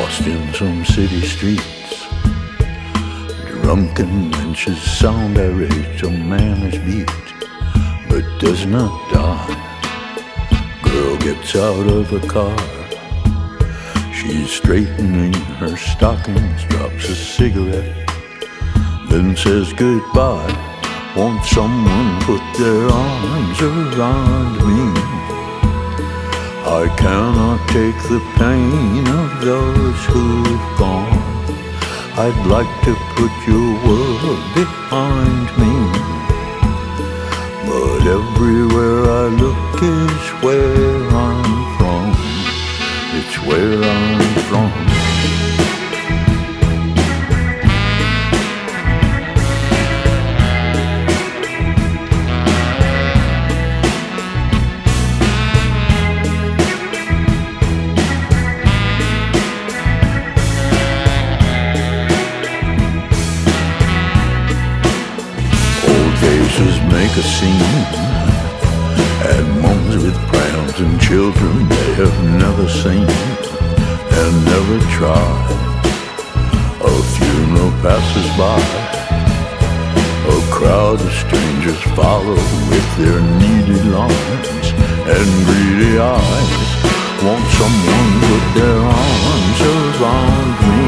lost in some city streets. Drunken benches sound irate, a man is beat, but does not die. Girl gets out of the car. She's straightening her stockings, drops a cigarette, then says goodbye. Won't someone put their arms around me? I cannot take the pain of those who've gone. I'd like to put your world behind me, but everywhere I look is where I'm from. It's where I'm from. Faces make a scene, and moms with prams and children they have never seen and never tried. A funeral passes by, a crowd of strangers follow with their needy lungs and greedy eyes. Won't someone put their arms around me?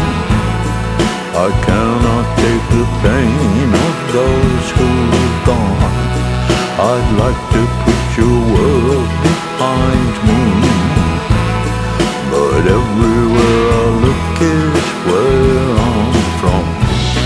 I cannot take the pain of those who've gone. I'd like to put your world behind me, but every